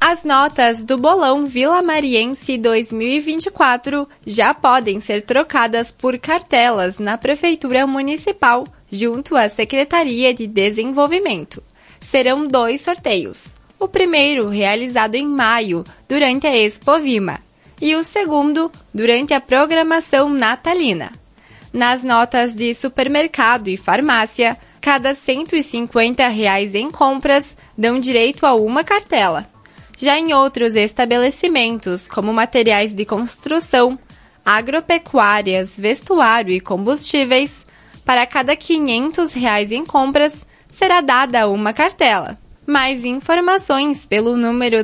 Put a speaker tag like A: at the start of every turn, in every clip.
A: As notas do Bolão Vilamariense 2024 já podem ser trocadas por cartelas na Prefeitura Municipal, junto à Secretaria de Desenvolvimento. Serão 2 sorteios. O primeiro realizado em maio, durante a Expo Vima, e o segundo durante a programação natalina. Nas notas de supermercado e farmácia, cada R$ 150 em compras dão direito a uma cartela. Já em outros estabelecimentos, como materiais de construção, agropecuárias, vestuário e combustíveis, para cada R$ 500 em compras, será dada uma cartela. Mais informações pelo número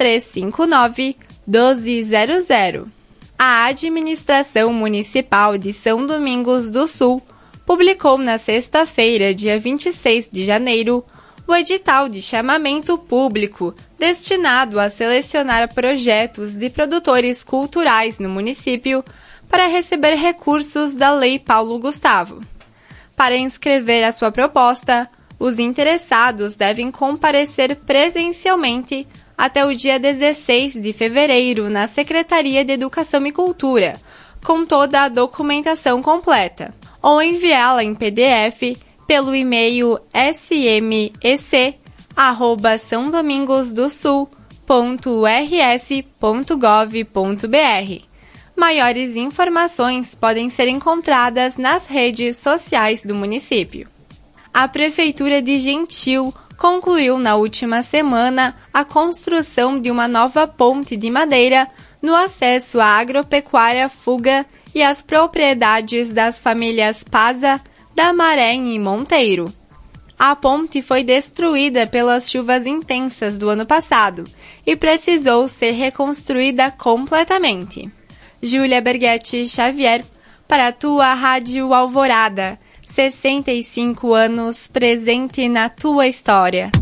A: 3359-1200. A Administração Municipal de São Domingos do Sul publicou na sexta-feira, dia 26 de janeiro, o edital de chamamento público destinado a selecionar projetos de produtores culturais no município para receber recursos da Lei Paulo Gustavo. Para inscrever a sua proposta, os interessados devem comparecer presencialmente até o dia 16 de fevereiro na Secretaria de Educação e Cultura, com toda a documentação completa, ou enviá-la em PDF pelo e-mail smec@sãodomingosdosul.rs.gov.br. Maiores informações podem ser encontradas nas redes sociais do município. A Prefeitura de Gentil concluiu na última semana a construção de uma nova ponte de madeira no acesso à agropecuária Fuga e às propriedades das famílias Paza, Damarém e Monteiro. A ponte foi destruída pelas chuvas intensas do ano passado e precisou ser reconstruída completamente. Júlia Berghetti Xavier, para a tua Rádio Alvorada, 65 anos presente na tua história.